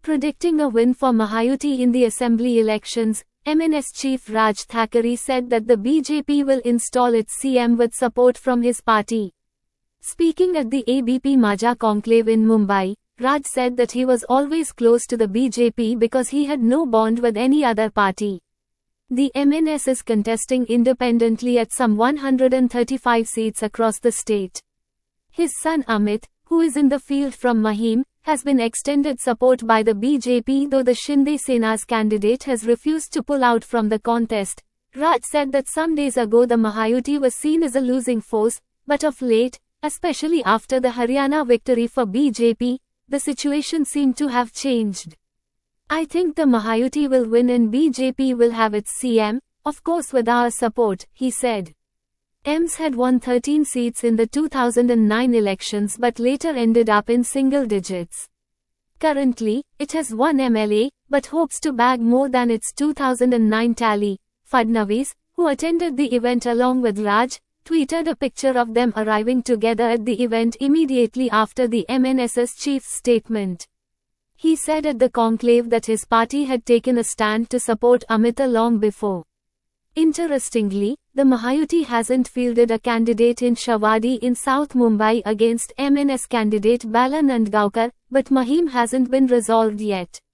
Predicting a win for Mahayuti in the assembly elections, MNS chief Raj Thackeray said that the BJP will install its CM with support from his party. Speaking at the ABP Maja conclave in Mumbai, Raj said that he was always close to the BJP because he had no bond with any other party. The MNS is contesting independently at some 135 seats across the state. His son Amit, who is in the field from Mahim, has been extended support by the BJP, though the Shinde Sena's candidate has refused to pull out from the contest. Raj said that some days ago the Mahayuti was seen as a losing force, but of late, especially after the Haryana victory for BJP, the situation seemed to have changed. I think the Mahayuti will win and BJP will have its CM, of course with our support, he said. EMS had won 13 seats in the 2009 elections but later ended up in single digits. Currently, it has one MLA, but hopes to bag more than its 2009 tally. Fadnavis, who attended the event along with Raj, tweeted a picture of them arriving together at the event immediately after the MNS's chief's statement. He said at the conclave that his party had taken a stand to support Amit long before. Interestingly, the Mahayuti hasn't fielded a candidate in Shawadi in South Mumbai against MNS candidate Bala Nandgaonkar, but Mahim hasn't been resolved yet.